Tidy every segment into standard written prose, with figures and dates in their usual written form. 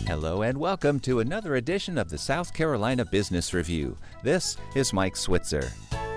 Hello and welcome to another edition of the South Carolina Business Review. This is Mike Switzer.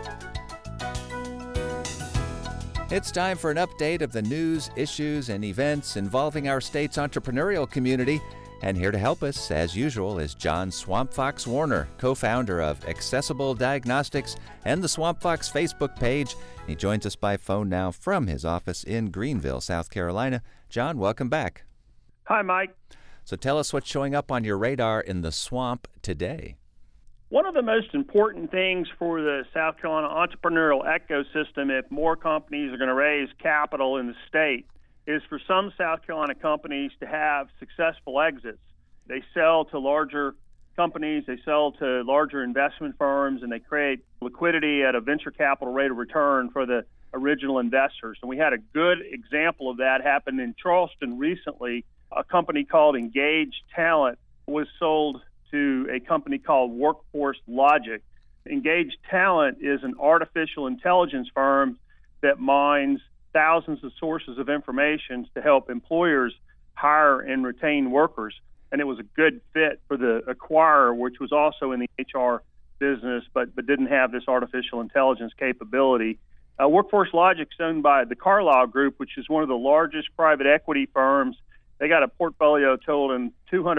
It's time for an update of the news, issues, and events involving our state's entrepreneurial community. And here to help us, as usual, is John Swamp Fox Warner, co-founder of Accessible Diagnostics and the Swamp Fox Facebook page. He joins us by phone now from his office in Greenville, South Carolina. John, welcome back. Hi, Mike. So tell us what's showing up on your radar in the swamp today. One of the most important things for the South Carolina entrepreneurial ecosystem, if more companies are going to raise capital in the state, is for some South Carolina companies to have successful exits. They sell to larger companies, they sell to larger investment firms, and they create liquidity at a venture capital rate of return for the original investors. And we had a good example of that happen in Charleston recently. A company called Engage Talent was sold to a company called Workforce Logic. Engage Talent is an artificial intelligence firm that mines thousands of sources of information to help employers hire and retain workers. And it was a good fit for the acquirer, which was also in the HR business, but didn't have this artificial intelligence capability. Workforce Logic is owned by the Carlyle Group, which is one of the largest private equity firms. They got a portfolio totaling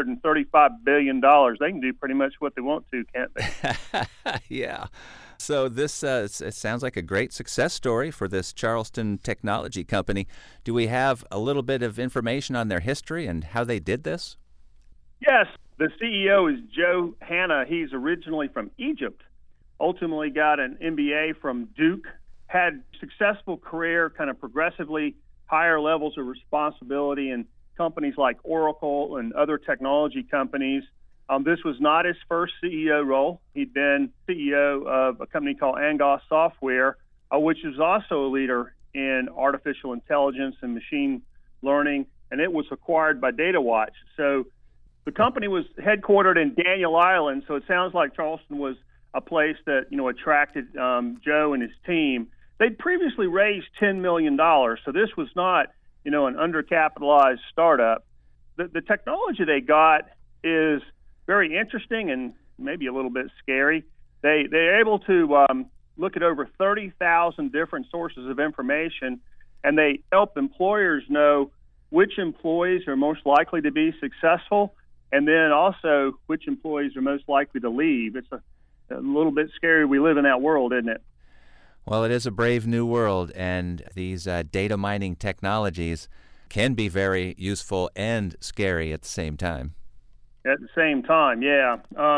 $235 billion. They can do pretty much what they want to, can't they? Yeah. So this it sounds like a great success story for this Charleston technology company. Do we have a little bit of information on their history and how they did this? Yes. The CEO is Joe Hanna. He's originally from Egypt, ultimately got an MBA from Duke, had successful career, kind of progressively higher levels of responsibility in companies like Oracle and other technology companies. This was not his first CEO role. He'd been CEO of a company called Angos Software, which is also a leader in artificial intelligence and machine learning, and it was acquired by DataWatch. So the company was headquartered in Daniel Island, so it sounds like Charleston was a place that, attracted Joe and his team. They'd previously raised $10 million, so this was not an undercapitalized startup. The technology they got is very interesting and maybe a little bit scary. They're able to look at over 30,000 different sources of information, and they help employers know which employees are most likely to be successful, and then also which employees are most likely to leave. It's a little bit scary. We live in that world, isn't it? Well, it is a brave new world, and these data mining technologies can be very useful and scary at the same time. At the same time, yeah.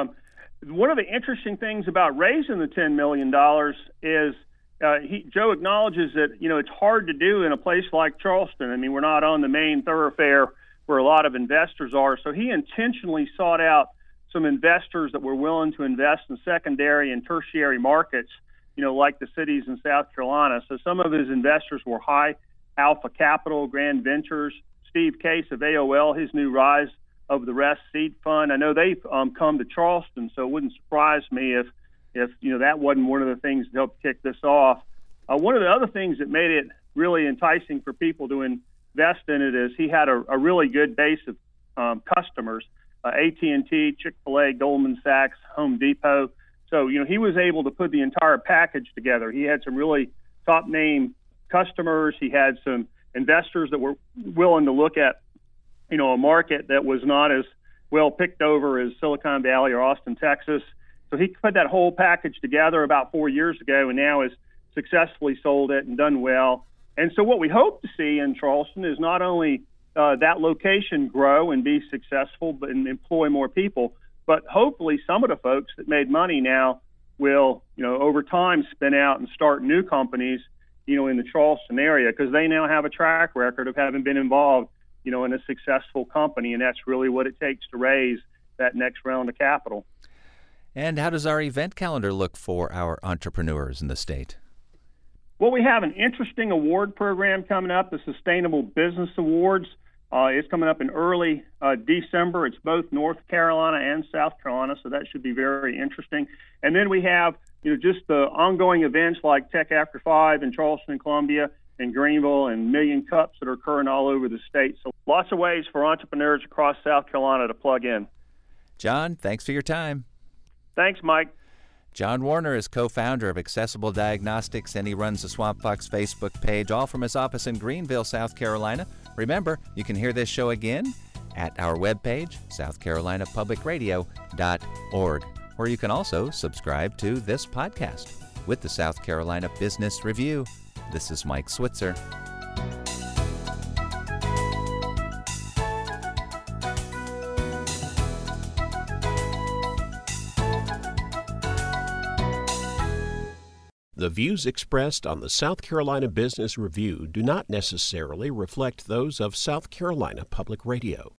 One of the interesting things about raising the $10 million is Joe acknowledges that, it's hard to do in a place like Charleston. I mean, we're not on the main thoroughfare where a lot of investors are. So he intentionally sought out some investors that were willing to invest in secondary and tertiary markets, like the cities in South Carolina. So some of his investors were High Alpha Capital, Grand Ventures, Steve Case of AOL, his new Rise of the Rest seed fund. I know they've come to Charleston, so it wouldn't surprise me if that wasn't one of the things that helped kick this off. One of the other things that made it really enticing for people to invest in it is he had a really good base of customers, AT&T, Chick-fil-A, Goldman Sachs, Home Depot. So, he was able to put the entire package together. He had some really top-name customers. He had some investors that were willing to look at, a market that was not as well picked over as Silicon Valley or Austin, Texas. So he put that whole package together about 4 years ago and now has successfully sold it and done well. And so what we hope to see in Charleston is not only that location grow and be successful but and employ more people, but hopefully some of the folks that made money now will, over time spin out and start new companies, in the Charleston area, because they now have a track record of having been involved, in a successful company. And that's really what it takes to raise that next round of capital. And how does our event calendar look for our entrepreneurs in the state? Well, we have an interesting award program coming up, the Sustainable Business Awards. It's coming up in early December. It's both North Carolina and South Carolina, so that should be very interesting. And then we have, just the ongoing events like Tech After 5 in Charleston and Columbia. in Greenville and Million Cups that are occurring all over the state. So lots of ways for entrepreneurs across South Carolina to plug in. John, thanks for your time. Thanks, Mike. John Warner is co-founder of Accessible Diagnostics, and he runs the Swamp Fox Facebook page, all from his office in Greenville, South Carolina. Remember, you can hear this show again at our webpage, southcarolinapublicradio.org, where you can also subscribe to this podcast with the South Carolina Business Review. This is Mike Switzer. The views expressed on the South Carolina Business Review do not necessarily reflect those of South Carolina Public Radio.